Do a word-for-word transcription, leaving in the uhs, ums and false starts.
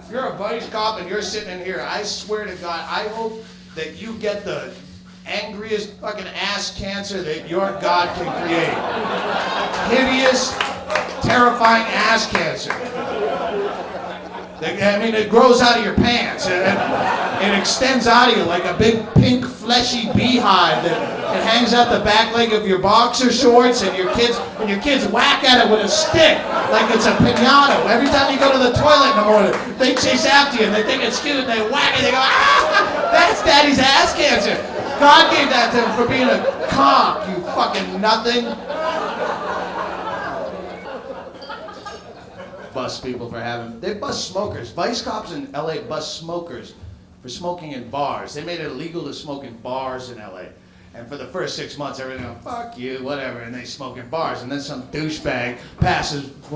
If you're a vice cop and you're sitting in here, I swear to God, I hope that you get the angriest fucking ass cancer that your God can create. Hideous, terrifying ass cancer. I mean, it grows out of your pants. It, it, it extends out of you like a big pink fleshy beehive that it hangs out the back leg of your boxer shorts, and your kids and your kids whack at it with a stick like it's a piñata. Every time you go to the toilet in the morning, they chase after you and they think it's cute and they whack it. They go, ah, that's Daddy's ass cancer. God gave that to him for being a cock, you fucking nothing. Bust people for having, they bust smokers. Vice cops in L A bust smokers for smoking in bars. They made it illegal to smoke in bars in L A. And for the first six months, everything, fuck you, whatever, and they smoke in bars. And then some douchebag passes